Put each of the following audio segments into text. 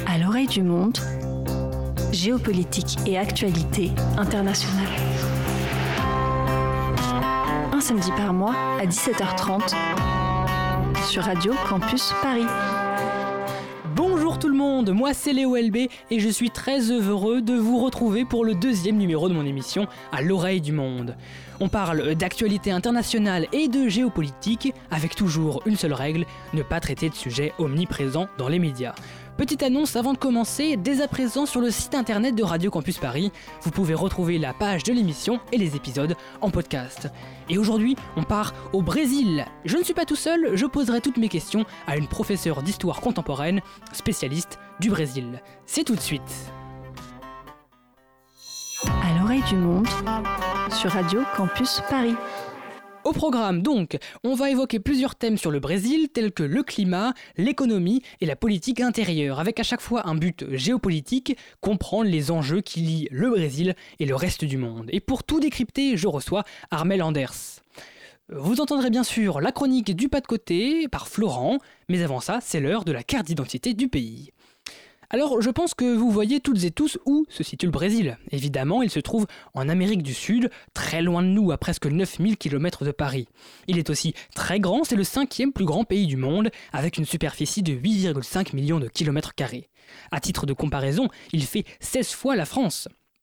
À l'oreille du monde, géopolitique et actualité internationale. Un samedi par mois à 17h30 sur Radio Campus Paris. Bonjour tout le monde, moi c'est Léo LB et je suis très heureux de vous retrouver pour le deuxième numéro de mon émission À l'oreille du monde. On parle d'actualité internationale et de géopolitique avec toujours une seule règle, ne pas traiter de sujets omniprésents dans les médias. Petite annonce avant de commencer, dès à présent sur le site internet de Radio Campus Paris, vous pouvez retrouver la page de l'émission et les épisodes en podcast. Et aujourd'hui, on part au Brésil. Je ne suis pas tout seul, je poserai toutes mes questions à une professeure d'histoire contemporaine, spécialiste du Brésil. C'est tout de suite. À l'oreille du monde, sur Radio Campus Paris. Au programme donc, on va évoquer plusieurs thèmes sur le Brésil tels que le climat, l'économie et la politique intérieure, avec à chaque fois un but géopolitique, comprendre les enjeux qui lient le Brésil et le reste du monde. Et pour tout décrypter, je reçois Armel Anders. Vous entendrez bien sûr la chronique du pas de côté par Florent, mais avant ça, c'est l'heure de la carte d'identité du pays. Alors, je pense que vous voyez toutes et tous où se situe le Brésil. Évidemment, il se trouve en Amérique du Sud, très loin de nous, à presque 9000 km de Paris. Il est aussi très grand, c'est le 5e plus grand pays du monde, avec une superficie de 8,5 millions de kilomètres carrés. À titre de comparaison, il fait 16 fois la France.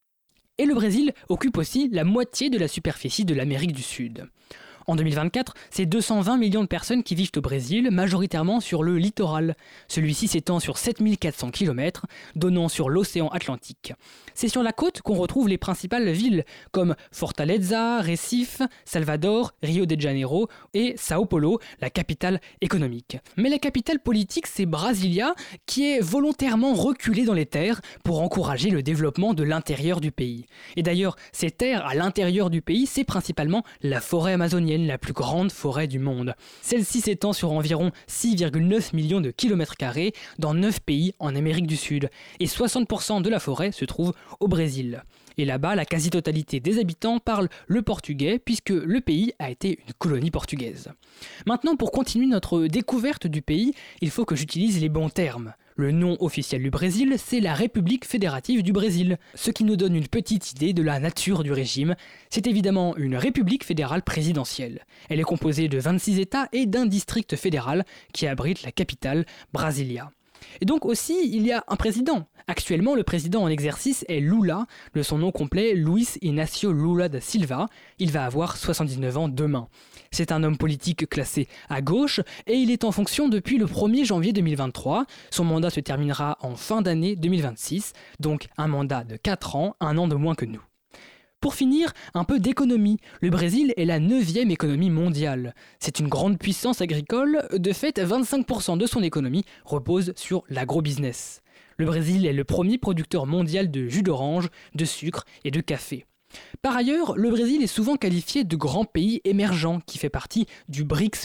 Et le Brésil occupe aussi la moitié de la superficie de l'Amérique du Sud. En 2024, c'est 220 millions de personnes qui vivent au Brésil, majoritairement sur le littoral. Celui-ci s'étend sur 7400 km, donnant sur l'océan Atlantique. C'est sur la côte qu'on retrouve les principales villes, comme Fortaleza, Recife, Salvador, Rio de Janeiro et Sao Paulo, la capitale économique. Mais la capitale politique, c'est Brasilia, qui est volontairement reculée dans les terres pour encourager le développement de l'intérieur du pays. Et d'ailleurs, ces terres à l'intérieur du pays, c'est principalement la forêt amazonienne, la plus grande forêt du monde. Celle-ci s'étend sur environ 6,9 millions de kilomètres carrés dans 9 pays en Amérique du Sud. Et 60% de la forêt se trouve au Brésil. Et là-bas, la quasi-totalité des habitants parlent le portugais puisque le pays a été une colonie portugaise. Maintenant, pour continuer notre découverte du pays, il faut que j'utilise les bons termes. Le nom officiel du Brésil, c'est la République fédérative du Brésil, ce qui nous donne une petite idée de la nature du régime. C'est évidemment une république fédérale présidentielle. Elle est composée de 26 États et d'un district fédéral qui abrite la capitale, Brasilia. Et donc aussi, il y a un président. Actuellement, le président en exercice est Lula, de son nom complet Luiz Inácio Lula da Silva. Il va avoir 79 ans demain. C'est un homme politique classé à gauche et il est en fonction depuis le 1er janvier 2023. Son mandat se terminera en fin d'année 2026, donc un mandat de 4 ans, un an de moins que nous. Pour finir, un peu d'économie. Le Brésil est la 9e économie mondiale. C'est une grande puissance agricole. De fait, 25% de son économie repose sur l'agrobusiness. Le Brésil est le premier producteur mondial de jus d'orange, de sucre et de café. Par ailleurs, le Brésil est souvent qualifié de grand pays émergent qui fait partie du BRICS+,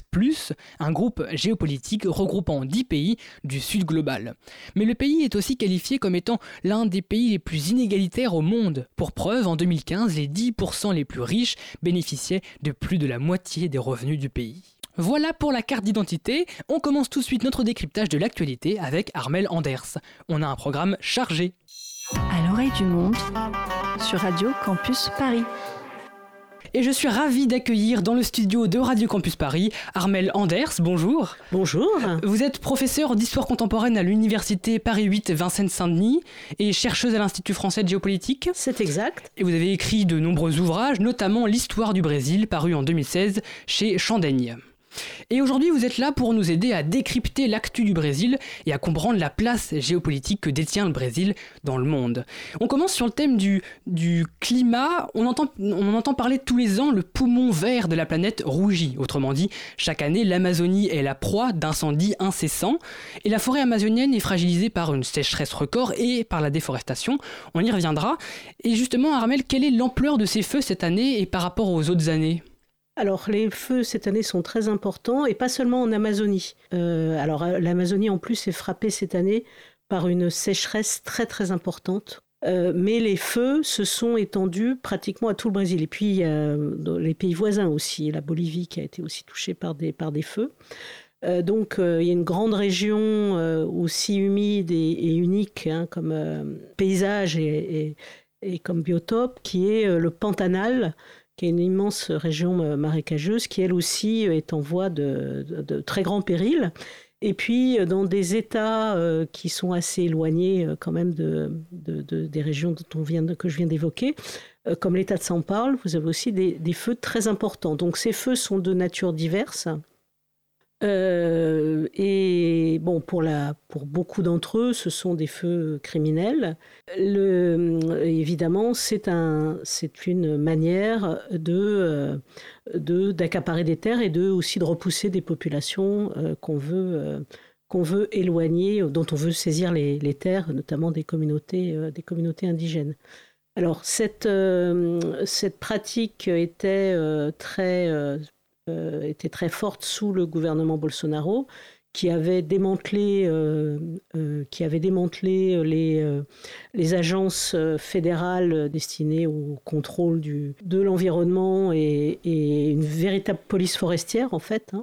un groupe géopolitique regroupant 10 pays du Sud global. Mais le pays est aussi qualifié comme étant l'un des pays les plus inégalitaires au monde. Pour preuve, en 2015, les 10% les plus riches bénéficiaient de plus de la moitié des revenus du pays. Voilà pour la carte d'identité, on commence tout de suite notre décryptage de l'actualité avec Armel Anders. On a un programme chargé. À l'oreille du monde, sur Radio Campus Paris. Et je suis ravi d'accueillir dans le studio de Radio Campus Paris Armel Anders, bonjour. Bonjour. Vous êtes professeur d'histoire contemporaine à l'université Paris 8 Vincennes-Saint-Denis et chercheuse à l'Institut français de géopolitique. C'est exact. Et vous avez écrit de nombreux ouvrages, notamment l'Histoire du Brésil, paru en 2016 chez Chandaigne. Et aujourd'hui, vous êtes là pour nous aider à décrypter l'actu du Brésil et à comprendre la place géopolitique que détient le Brésil dans le monde. On commence sur le thème du climat. On en entend parler tous les ans, le poumon vert de la planète rougit. Autrement dit, chaque année, l'Amazonie est la proie d'incendies incessants et la forêt amazonienne est fragilisée par une sécheresse record et par la déforestation. On y reviendra. Et justement, Armel, quelle est l'ampleur de ces feux cette année et par rapport aux autres années ? Alors, les feux cette année sont très importants et pas seulement en Amazonie. L'Amazonie en plus est frappée cette année par une sécheresse très très importante. Mais les feux se sont étendus pratiquement à tout le Brésil. Et puis, dans les pays voisins aussi, la Bolivie qui a été aussi touchée par des feux. Donc il y a une grande région aussi humide et unique comme paysage et comme biotope, qui est le Pantanal, qui est une immense région marécageuse, qui elle aussi est en voie de très grand péril. Et puis dans des États qui sont assez éloignés quand même des régions que je viens d'évoquer, comme l'État de São Paulo, vous avez aussi des feux très importants. Donc ces feux sont de nature diverse. Et bon, pour beaucoup d'entre eux, ce sont des feux criminels. Évidemment, c'est une manière d'accaparer des terres et aussi de repousser des populations qu'on veut éloigner, dont on veut saisir les terres, notamment des communautés indigènes. Alors, cette pratique était très forte sous le gouvernement Bolsonaro, qui avait démantelé les agences fédérales destinées au contrôle de l'environnement et une véritable police forestière, en fait.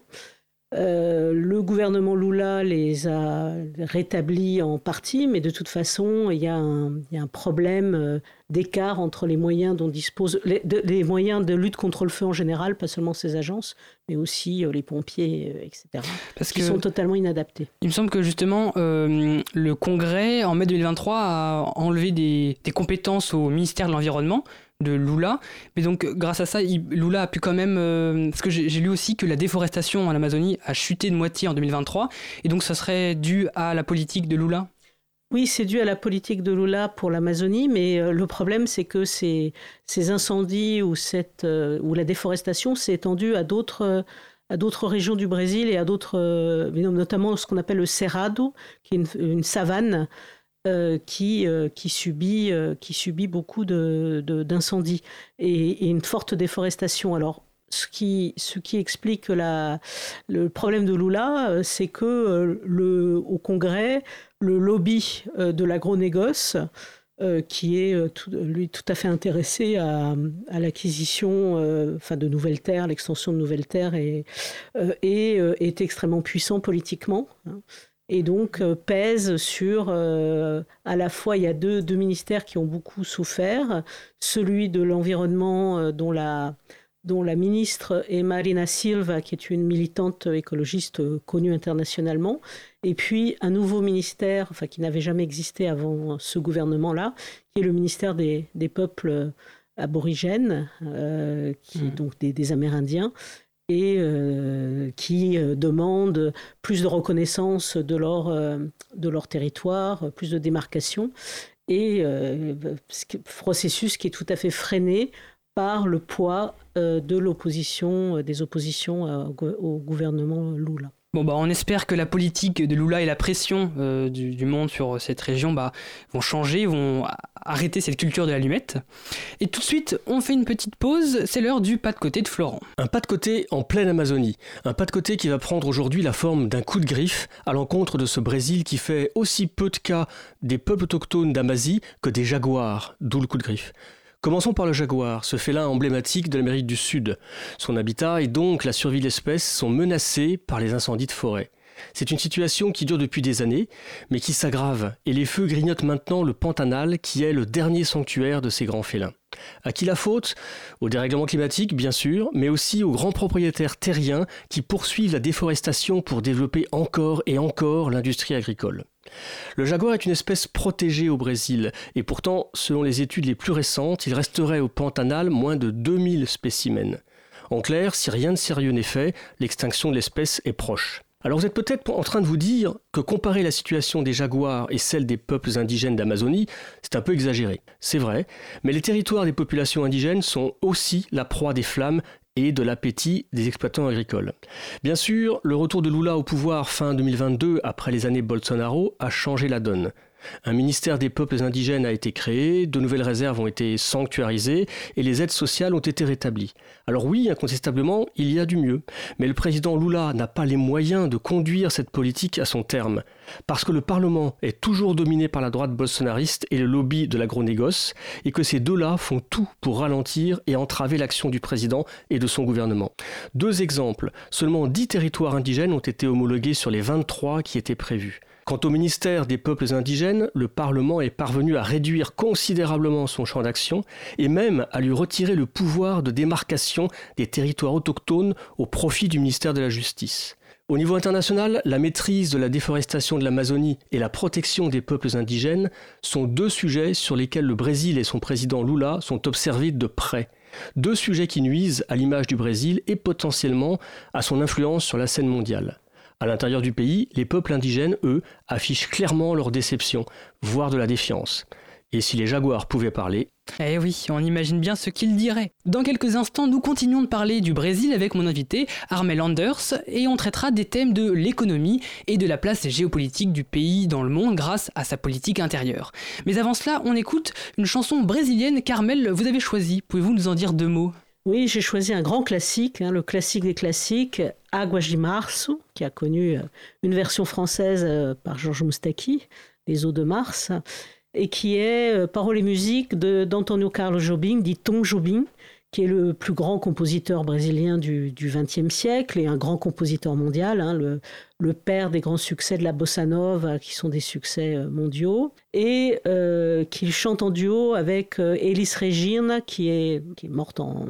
Le gouvernement Lula les a rétablis en partie, mais de toute façon, il y a un problème d'écart entre les moyens dont disposent les moyens de lutte contre le feu en général, pas seulement ces agences, mais aussi les pompiers, etc., qui sont totalement inadaptés. Il me semble que justement, le Congrès, en mai 2023, a enlevé des compétences au ministère de l'Environnement de Lula, mais donc grâce à ça, Lula a pu quand même, parce que j'ai lu aussi que la déforestation en Amazonie a chuté de moitié en 2023, et donc ça serait dû à la politique de Lula. Oui, c'est dû à la politique de Lula pour l'Amazonie, mais le problème, c'est que ces incendies ou la déforestation s'est étendue à d'autres régions du Brésil et à d'autres, notamment ce qu'on appelle le Cerrado, qui est une savane qui subit beaucoup d'incendies et une forte déforestation. Alors, ce qui explique le problème de Lula, c'est que au Congrès, le lobby de l'agronégoce, qui est lui tout à fait intéressé à l'acquisition de nouvelles terres, l'extension de nouvelles terres, est extrêmement puissant politiquement. Et donc pèse sur, à la fois il y a deux ministères qui ont beaucoup souffert, celui de l'environnement dont la ministre est Marina Silva, qui est une militante écologiste connue internationalement, et puis un nouveau ministère, qui n'avait jamais existé avant ce gouvernement-là, qui est le ministère des peuples aborigènes, donc des Amérindiens, et qui demande plus de reconnaissance de leur territoire, plus de démarcation, et processus qui est tout à fait freiné par le poids des oppositions au gouvernement Lula. Bon, on espère que la politique de Lula et la pression du monde sur cette région vont changer, vont arrêter cette culture de l'allumette. Et tout de suite, on fait une petite pause, c'est l'heure du pas de côté de Florent. Un pas de côté en pleine Amazonie. Un pas de côté qui va prendre aujourd'hui la forme d'un coup de griffe à l'encontre de ce Brésil qui fait aussi peu de cas des peuples autochtones d'Amazie que des jaguars, d'où le coup de griffe. Commençons par le jaguar, ce félin emblématique de l'Amérique du Sud. Son habitat et donc la survie de l'espèce sont menacés par les incendies de forêt. C'est une situation qui dure depuis des années, mais qui s'aggrave, et les feux grignotent maintenant le Pantanal, qui est le dernier sanctuaire de ces grands félins. À qui la faute ? Au dérèglement climatique, bien sûr, mais aussi aux grands propriétaires terriens qui poursuivent la déforestation pour développer encore et encore l'industrie agricole. Le jaguar est une espèce protégée au Brésil, et pourtant, selon les études les plus récentes, il resterait au Pantanal moins de 2000 spécimens. En clair, si rien de sérieux n'est fait, l'extinction de l'espèce est proche. Alors vous êtes peut-être en train de vous dire que comparer la situation des jaguars et celle des peuples indigènes d'Amazonie, c'est un peu exagéré. C'est vrai, mais les territoires des populations indigènes sont aussi la proie des flammes et de l'appétit des exploitants agricoles. Bien sûr, le retour de Lula au pouvoir fin 2022, après les années Bolsonaro, a changé la donne. Un ministère des peuples indigènes a été créé, de nouvelles réserves ont été sanctuarisées et les aides sociales ont été rétablies. Alors oui, incontestablement, il y a du mieux. Mais le président Lula n'a pas les moyens de conduire cette politique à son terme. Parce que le Parlement est toujours dominé par la droite bolsonariste et le lobby de l'agronégoce, et que ces deux-là font tout pour ralentir et entraver l'action du président et de son gouvernement. 2 exemples. Seulement 10 territoires indigènes ont été homologués sur les 23 qui étaient prévus. Quant au ministère des peuples indigènes, le Parlement est parvenu à réduire considérablement son champ d'action et même à lui retirer le pouvoir de démarcation des territoires autochtones au profit du ministère de la Justice. Au niveau international, la maîtrise de la déforestation de l'Amazonie et la protection des peuples indigènes sont 2 sujets sur lesquels le Brésil et son président Lula sont observés de près. 2 sujets qui nuisent à l'image du Brésil et potentiellement à son influence sur la scène mondiale. À l'intérieur du pays, les peuples indigènes, eux, affichent clairement leur déception, voire de la défiance. Et si les jaguars pouvaient parler... Eh oui, on imagine bien ce qu'ils diraient. Dans quelques instants, nous continuons de parler du Brésil avec mon invité, Armel Anders, et on traitera des thèmes de l'économie et de la place géopolitique du pays dans le monde grâce à sa politique intérieure. Mais avant cela, on écoute une chanson brésilienne qu'Armel, vous avez choisie. Pouvez-vous nous en dire 2 mots ? Oui, j'ai choisi un grand classique, le classique des classiques, Águas de Março, qui a connu une version française par Georges Moustaki, Les eaux de Mars, et qui est paroles et musique d'Antonio Carlos Jobim, dit Tom Jobim, qui est le plus grand compositeur brésilien du XXe siècle et un grand compositeur mondial, le père des grands succès de la bossa nova, qui sont des succès mondiaux, et qu'il chante en duo avec Elis Regina, qui est morte en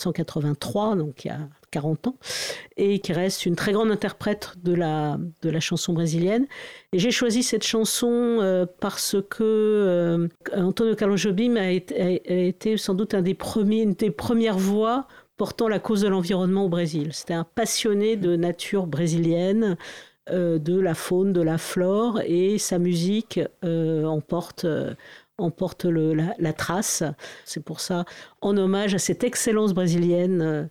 1983, donc il y a 40 ans, et qui reste une très grande interprète de la chanson brésilienne. Et j'ai choisi cette chanson parce que Antonio Carlos Jobim a été sans doute une des premières voix portant la cause de l'environnement au Brésil. C'était un passionné de nature brésilienne, de la faune, de la flore, et sa musique emporte la trace. C'est pour ça, en hommage à cette excellence brésilienne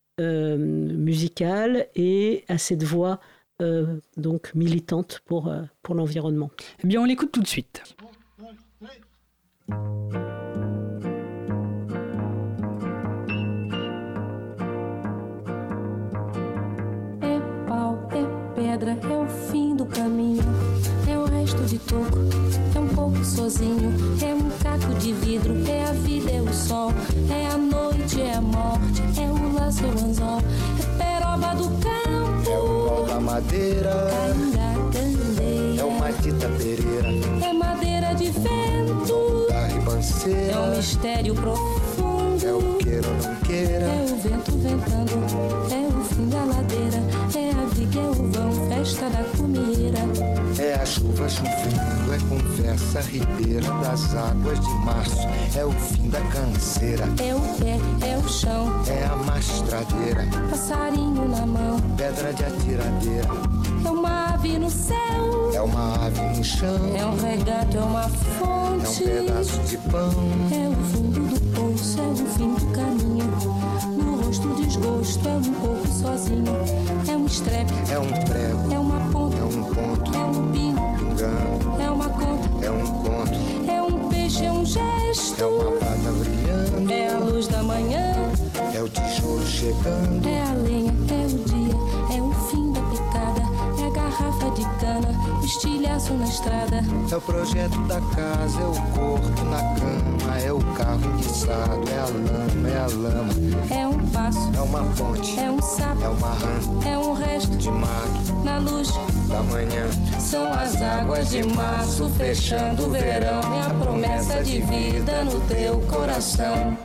musicale et à cette voix donc militante pour l'environnement. Eh bien, on l'écoute tout de suite. É pau, é pedra, é o fim do caminho, é o resto de toco, é pouco sozinho, é caco de vidro, é a vida, é o sol, é a noite, é a morte, é o laço, é o anzol, é peroba do campo, é o pau da madeira, candeia, é o Matita Pereira, é madeira de vento, da ribanceira, é um mistério profundo, é o queira ou não queira, é o vento ventando, é o fim da ladeira, é a viga, é o vão, festa da comida, é a chuva chovendo, é conversa ribeira das águas de março, é o fim da canseira, é o pé, é o chão, é a mastradeira, passarinho na mão, pedra de atiradeira, é uma ave no céu, é uma ave no chão, é um regato, é uma fonte, é um pedaço de pão, é o fundo do poço, é o fim do caminho, no rosto o desgosto, é pouco sozinho, é um estrepe, é um prego, é uma ponta, é um ponto, é um pino, pingando, é uma conta, é um conto, é um peixe, é um gesto, é uma pata brilhando, é a luz da manhã, é o tijolo chegando, é a lenha, é o dia, é o fim da picada, é a garrafa de cana, o estilhaço na estrada, é o projeto da casa, é o corpo na cama, é o carro enguiçado, é a lama, é um passo, é uma ponte, é um sapo, é uma rã, é um resto de mato, na luz da manhã, são as águas de março fechando o verão, é a promessa de vida no teu coração.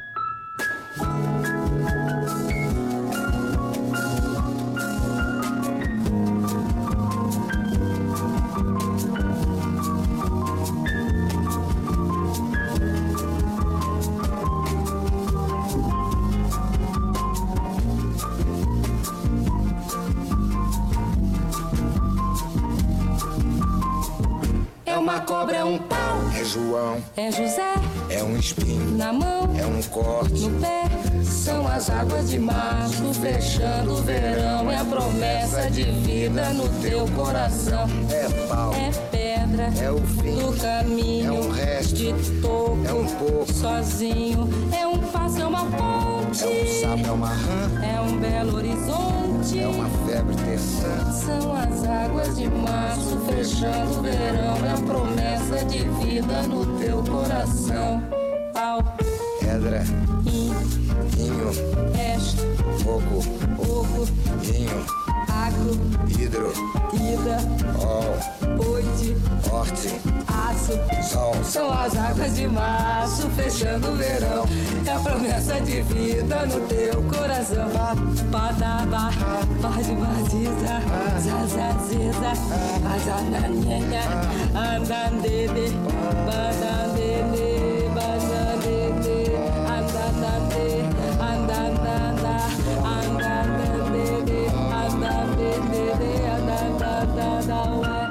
Uma cobra, é um pau, é João, é José, é um espinho, na mão, é um corte, no pé, são as águas de março fechando o verão, é a promessa de vida no teu coração, é pau, é pedra, pedra, é o fim do caminho, é um resto, de toco, é um pouco, sozinho, é um passo, é uma ponte, é um sapo, é uma rã, é um belo horizonte, é uma febre terçã. são as águas de março fechando o verão, é a promessa de vida no teu coração. Pau, Pedra, inho, resto, fogo, vinho, água, hidro, ida, ol, oite, horte, aço, sol. são as águas de março fechando o verão, é a promessa de vida no teu coração. Padaba, pode batiza, zazaziza, azananenha, andandede, bandandede, bandandede, andandande, andandanda, andandandede, andandede, andandanda, ué.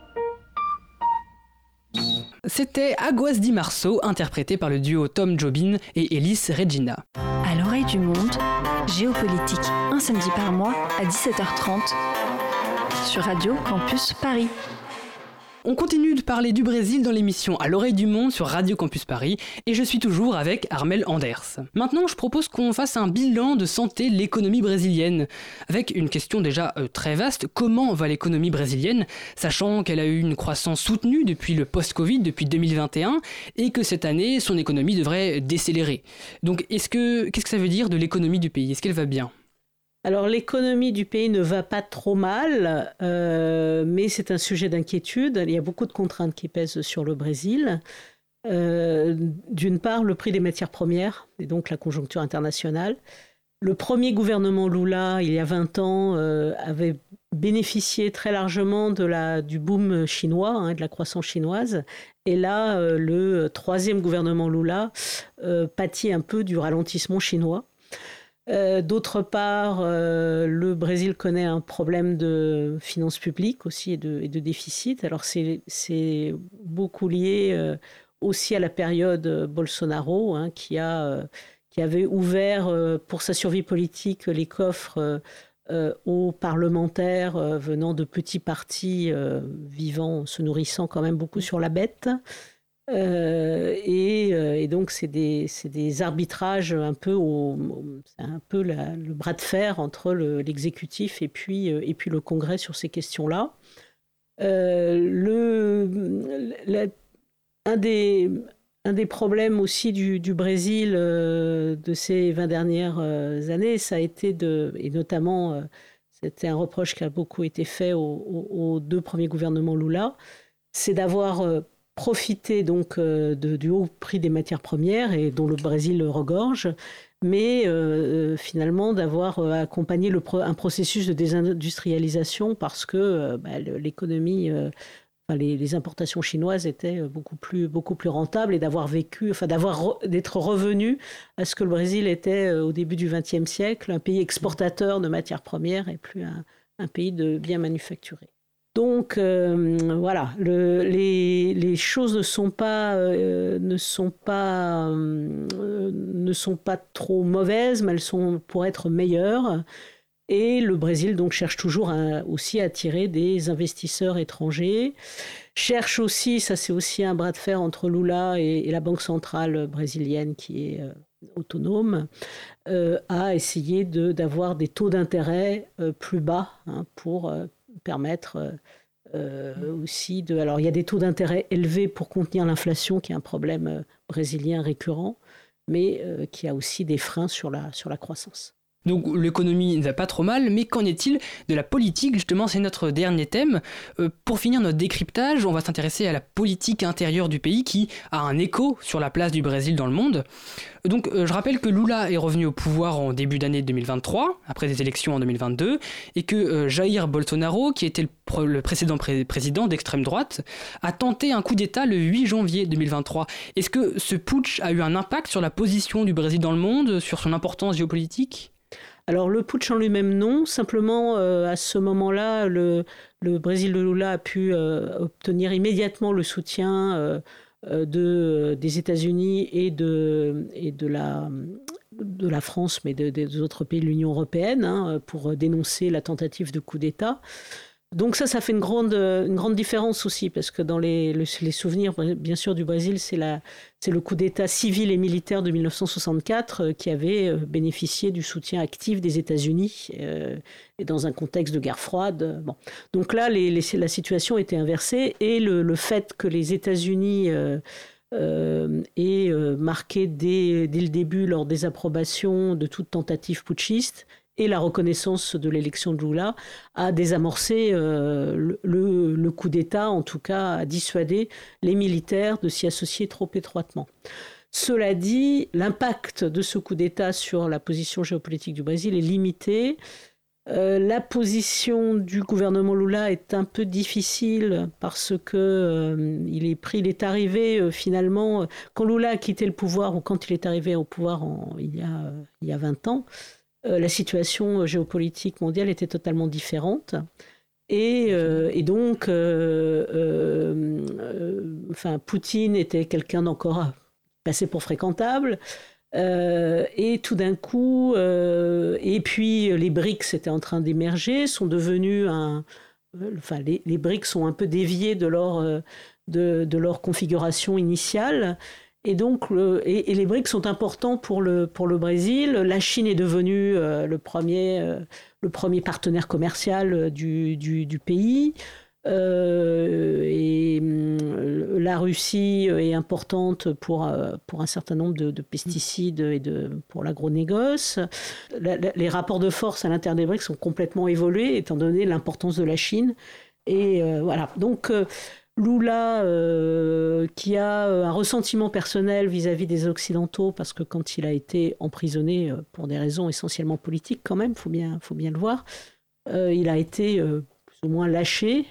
C'était Águas de Março, interprété par le duo Tom Jobim et Elis Regina. À l'oreille du monde, géopolitique, un samedi par mois à 17h30 sur Radio Campus Paris. On continue de parler du Brésil dans l'émission À l'oreille du monde sur Radio Campus Paris et je suis toujours avec Armel Anders. Maintenant, je propose qu'on fasse un bilan de santé de l'économie brésilienne avec une question déjà très vaste. Comment va l'économie brésilienne, sachant qu'elle a eu une croissance soutenue depuis le post-Covid, depuis 2021 et que cette année, son économie devrait décélérer. Donc, qu'est-ce que ça veut dire de l'économie du pays ? Est-ce qu'elle va bien ? Alors l'économie du pays ne va pas trop mal, mais c'est un sujet d'inquiétude. Il y a beaucoup de contraintes qui pèsent sur le Brésil. D'une part, le prix des matières premières, et donc la conjoncture internationale. Le premier gouvernement Lula, il y a 20 ans, avait bénéficié très largement du boom chinois, de la croissance chinoise. Et là, le troisième gouvernement Lula pâtit un peu du ralentissement chinois. D'autre part, le Brésil connaît un problème de finances publiques aussi et de déficit. Alors c'est beaucoup lié aussi à la période Bolsonaro, qui avait ouvert pour sa survie politique les coffres aux parlementaires venant de petits partis vivant, se nourrissant quand même beaucoup sur la bête. Et donc c'est des arbitrages un peu c'est un peu le bras de fer entre l'exécutif et puis le Congrès sur ces questions-là. Un des problèmes aussi du Brésil de ces 20 dernières années, ça a été et notamment c'était un reproche qui a beaucoup été fait aux deux premiers gouvernements Lula, c'est d'avoir profiter donc du haut prix des matières premières et dont le Brésil regorge, mais finalement d'avoir accompagné un processus de désindustrialisation parce que l'économie, les importations chinoises étaient beaucoup plus rentables et d'être revenu à ce que le Brésil était au début du XXe siècle, un pays exportateur de matières premières et plus un pays de biens manufacturés. Donc voilà, les choses ne sont pas trop mauvaises, mais elles pourraient être meilleures. Et le Brésil donc cherche toujours aussi à attirer des investisseurs étrangers. Cherche aussi, ça c'est aussi un bras de fer entre Lula et la Banque centrale brésilienne qui est autonome, à essayer d'avoir des taux d'intérêt plus bas pour permettre aussi Alors, il y a des taux d'intérêt élevés pour contenir l'inflation, qui est un problème brésilien récurrent, mais qui a aussi des freins sur la croissance. Donc l'économie ne va pas trop mal, mais qu'en est-il de la politique ? Justement, c'est notre dernier thème. Pour finir notre décryptage, on va s'intéresser à la politique intérieure du pays qui a un écho sur la place du Brésil dans le monde. Donc je rappelle que Lula est revenu au pouvoir en début d'année 2023, après des élections en 2022, et que Jair Bolsonaro, qui était le précédent président d'extrême droite, a tenté un coup d'État le 8 janvier 2023. Est-ce que ce putsch a eu un impact sur la position du Brésil dans le monde, sur son importance géopolitique ? Alors le putsch en lui-même, non. Simplement, à ce moment-là, le Brésil de Lula a pu obtenir immédiatement le soutien des États-Unis et de la France, mais des autres pays de l'Union européenne, pour dénoncer la tentative de coup d'État. Donc ça fait une grande différence aussi, parce que dans les souvenirs, bien sûr, du Brésil, c'est le coup d'État civil et militaire de 1964 qui avait bénéficié du soutien actif des États-Unis et dans un contexte de guerre froide. Bon. Donc là, la situation était inversée, et le fait que les États-Unis aient marqué dès le début leur désapprobation de toute tentative putschiste, et la reconnaissance de l'élection de Lula a désamorcé le coup d'État, en tout cas a dissuadé les militaires de s'y associer trop étroitement. Cela dit, l'impact de ce coup d'État sur la position géopolitique du Brésil est limité. La position du gouvernement Lula est un peu difficile parce que il est arrivé finalement, quand Lula a quitté le pouvoir, ou quand il est arrivé au pouvoir il y a 20 ans, la situation géopolitique mondiale était totalement différente. Et donc, Poutine était quelqu'un d'encore passé pour fréquentable. Et tout d'un coup, et puis les BRICS étaient en train d'émerger, sont devenus les BRICS sont un peu déviés de leur configuration initiale. Et donc, et les BRICS sont importants pour le Brésil. La Chine est devenue le premier partenaire commercial du pays. Et la Russie est importante pour un certain nombre de pesticides et pour l'agronégoce. Les rapports de force à l'intérieur des BRICS sont complètement évolués, étant donné l'importance de la Chine. Et voilà. Donc, Lula, qui a un ressentiment personnel vis-à-vis des Occidentaux, parce que quand il a été emprisonné pour des raisons essentiellement politiques, quand même, faut bien le voir, il a été plus ou moins lâché,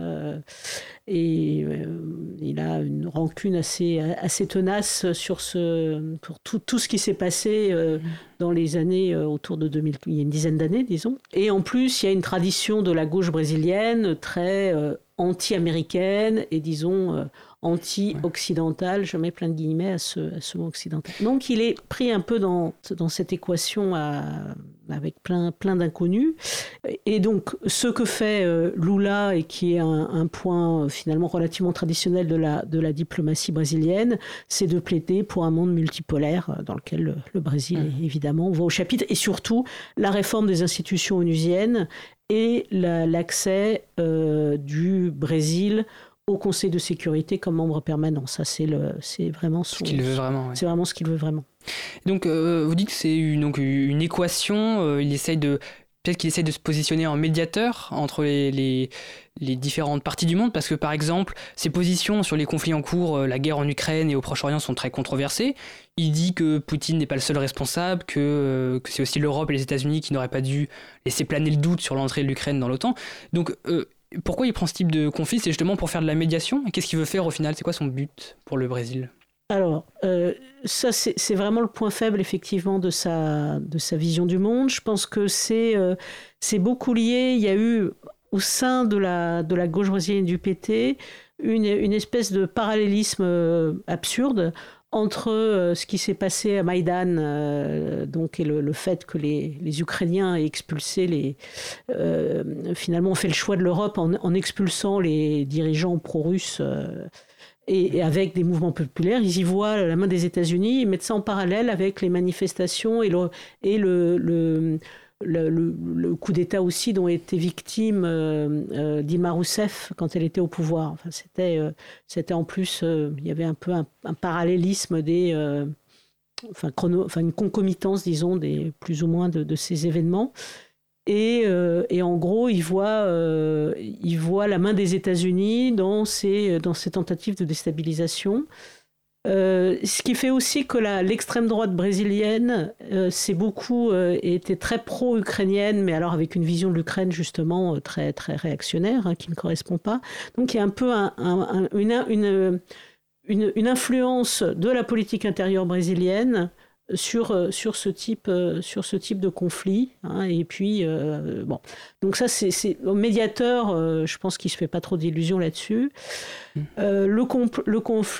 et il a une rancune assez tenace pour tout ce qui s'est passé dans les années autour de 2000, il y a une dizaine d'années, disons. Et en plus, il y a une tradition de la gauche brésilienne très anti-américaine et disons anti-occidentale, je mets plein de guillemets à ce mot occidental. Donc il est pris un peu dans cette équation avec plein d'inconnus. Et donc ce que fait Lula, et qui est un point finalement relativement traditionnel de la diplomatie brésilienne, c'est de plaider pour un monde multipolaire dans lequel le Brésil évidemment va au chapitre, et surtout la réforme des institutions onusiennes et l'accès du Brésil au Conseil de sécurité comme membre permanent. Ça, c'est vraiment ce qu'il veut vraiment. Ouais. C'est vraiment ce qu'il veut vraiment. Donc, vous dites que c'est une équation. Peut-être qu'il essaie de se positionner en médiateur entre les différentes parties du monde, parce que, par exemple, ses positions sur les conflits en cours, la guerre en Ukraine et au Proche-Orient, sont très controversées. Il dit que Poutine n'est pas le seul responsable, que c'est aussi l'Europe et les États-Unis qui n'auraient pas dû laisser planer le doute sur l'entrée de l'Ukraine dans l'OTAN. Donc, pourquoi il prend ce type de conflit ? C'est justement pour faire de la médiation ? Et qu'est-ce qu'il veut faire au final ? C'est quoi son but pour le Brésil ? Alors, ça, c'est vraiment le point faible, effectivement, de sa vision du monde. Je pense que c'est beaucoup lié. Il y a eu, au sein de la gauche brésilienne du PT, une espèce de parallélisme absurde entre ce qui s'est passé à Maïdan, donc, et le fait que les Ukrainiens aient expulsé finalement, ont fait le choix de l'Europe en expulsant les dirigeants pro-russes, et avec des mouvements populaires. Ils y voient la main des États-Unis, ils mettent ça en parallèle avec les manifestations et le coup d'État aussi dont était victime Dilma Rousseff quand elle était au pouvoir. Enfin, c'était en plus, il y avait un peu un parallélisme une concomitance, disons, plus ou moins de ces événements. Et en gros, il voit la main des États-Unis dans ces tentatives de déstabilisation. Ce qui fait aussi que l'extrême droite brésilienne était très pro-ukrainienne, mais alors avec une vision de l'Ukraine justement très, très réactionnaire, qui ne correspond pas. Donc il y a un peu une influence de la politique intérieure brésilienne sur ce type de conflit, et puis bon, donc ça c'est au médiateur, je pense qu'il se fait pas trop d'illusions là-dessus. Le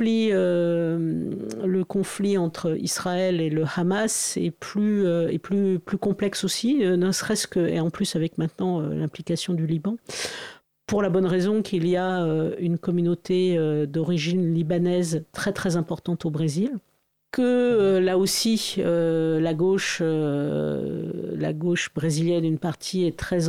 conflit entre Israël et le Hamas est plus complexe aussi, ne serait-ce que, et en plus avec maintenant l'implication du Liban, pour la bonne raison qu'il y a une communauté d'origine libanaise très très importante au Brésil, que là aussi la gauche brésilienne, une partie est très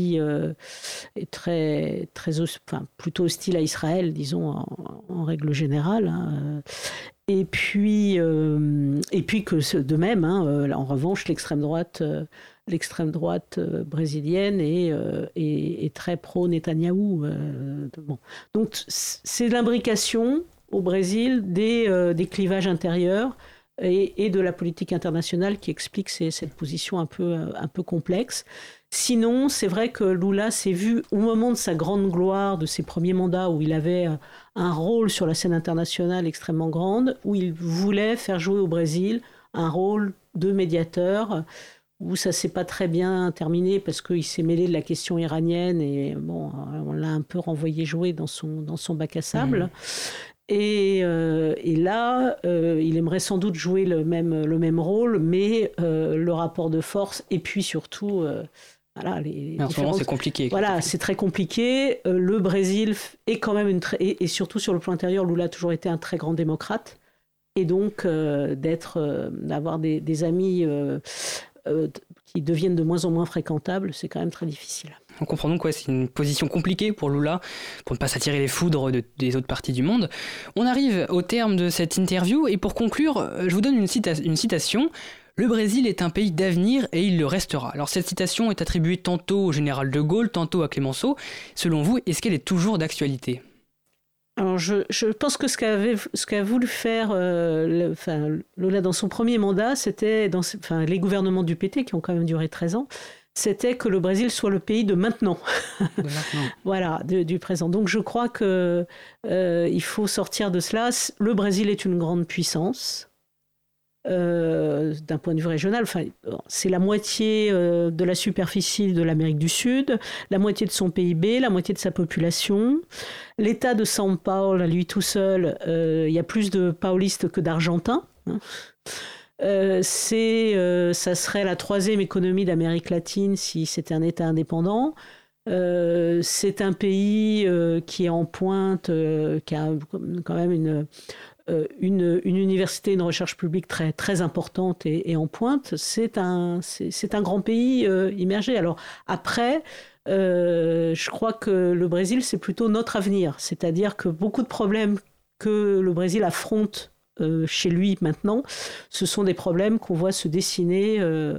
plutôt hostile à Israël, disons en règle générale, hein. Et puis que de même, hein, en revanche, l'extrême droite brésilienne est très pro-Netanyahou. Bon. Donc c'est l'imbrication au Brésil des clivages intérieurs et de la politique internationale qui explique cette position un peu complexe. Sinon, c'est vrai que Lula s'est vu au moment de sa grande gloire, de ses premiers mandats, où il avait un rôle sur la scène internationale extrêmement grande, où il voulait faire jouer au Brésil un rôle de médiateur, où ça ne s'est pas très bien terminé parce qu'il s'est mêlé de la question iranienne et bon, on l'a un peu renvoyé jouer dans son bac à sable. Et là, il aimerait sans doute jouer le même rôle, mais le rapport de force et puis surtout... Voilà, en ce moment, c'est compliqué. Voilà, c'est très compliqué. Le Brésil est quand même et surtout sur le plan intérieur, Lula a toujours été un très grand démocrate. Et donc, d'avoir des amis qui deviennent de moins en moins fréquentables, c'est quand même très difficile. On comprend donc c'est une position compliquée pour Lula, pour ne pas s'attirer les foudres des autres parties du monde. On arrive au terme de cette interview et pour conclure, je vous donne une citation. Le Brésil est un pays d'avenir et il le restera. Alors cette citation est attribuée tantôt au général de Gaulle, tantôt à Clemenceau. Selon vous, est-ce qu'elle est toujours d'actualité ? Alors je pense que ce qu'a voulu faire Lula dans son premier mandat, c'était les gouvernements du PT qui ont quand même duré 13 ans, c'était que le Brésil soit le pays de maintenant. Voilà, du présent. Donc je crois que il faut sortir de cela. Le Brésil est une grande puissance. D'un point de vue régional, c'est la moitié de la superficie de l'Amérique du Sud, la moitié de son PIB, la moitié de sa population. L'État de São Paulo, à lui tout seul, il y a plus de paulistes que d'Argentins. Ça serait la troisième économie d'Amérique latine si c'était un État indépendant. C'est un pays qui est en pointe, qui a quand même une université, une recherche publique très, très importante et en pointe. C'est un grand pays immergé. Alors après, je crois que le Brésil, c'est plutôt notre avenir. C'est-à-dire que beaucoup de problèmes que le Brésil affronte chez lui maintenant, ce sont des problèmes qu'on voit se dessiner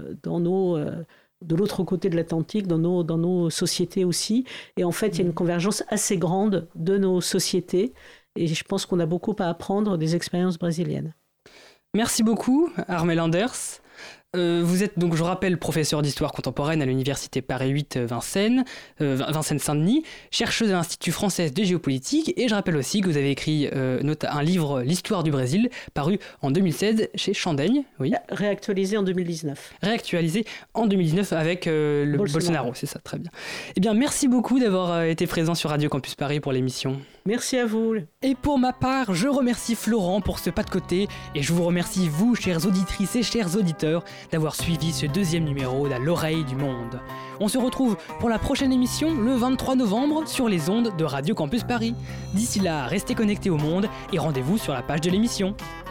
de l'autre côté de l'Atlantique, dans nos sociétés aussi. Et en fait, il y a une convergence assez grande de nos sociétés. Et je pense qu'on a beaucoup à apprendre des expériences brésiliennes. Merci beaucoup, Armelle Enders. Vous êtes donc, je rappelle, professeur d'histoire contemporaine à l'université Paris 8 Vincennes-Saint-Denis, chercheuse à l'Institut français de géopolitique, et je rappelle aussi que vous avez écrit un livre, L'histoire du Brésil, paru en 2016 chez Chandaigne. Oui. Réactualisé en 2019. Réactualisé en 2019 avec le Bolsonaro, c'est ça, très bien. Eh bien, merci beaucoup d'avoir été présent sur Radio Campus Paris pour l'émission. Merci à vous. Et pour ma part, je remercie Florent pour ce pas de côté, et je vous remercie vous, chères auditrices et chers auditeurs, d'avoir suivi ce deuxième numéro d'À l'oreille du monde. On se retrouve pour la prochaine émission le 23 novembre sur les ondes de Radio Campus Paris. D'ici là, restez connectés au monde et rendez-vous sur la page de l'émission.